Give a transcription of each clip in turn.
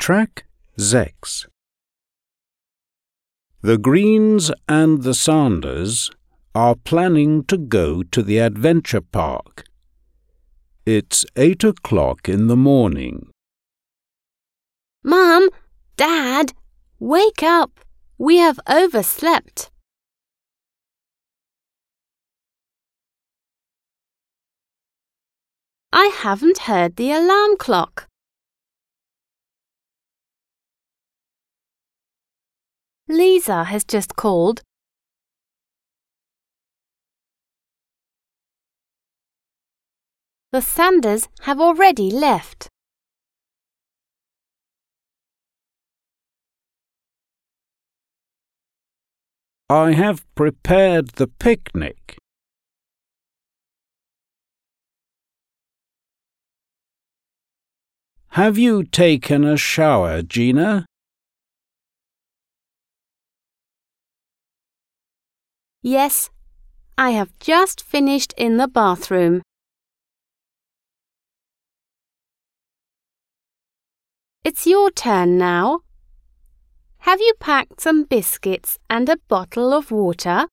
Track 6. The Greens and the Sanders are planning to go to the adventure park. It's 8 o'clock in the morning. Mum, Dad, wake up! We have overslept. I haven't heard the alarm clock. Lisa has just called. The Sanders have already left. I have prepared the picnic. Have you taken a shower, Gina? Yes, I have just finished in the bathroom. It's your turn now. Have you packed some biscuits and a bottle of water?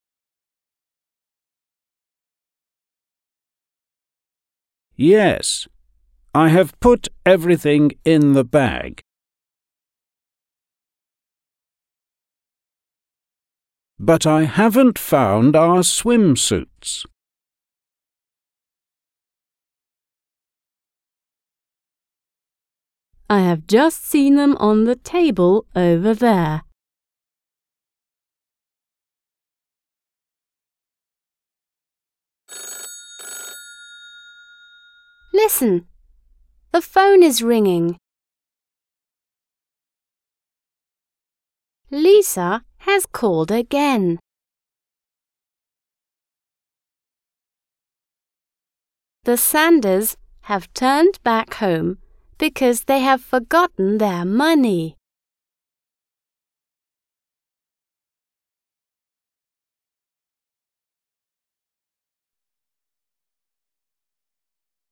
Yes, I have put everything in the bag. But I haven't found our swimsuits. I have just seen them on the table over there. Listen, the phone is ringing. Lisa has called again. The Sanders have turned back home because they have forgotten their money.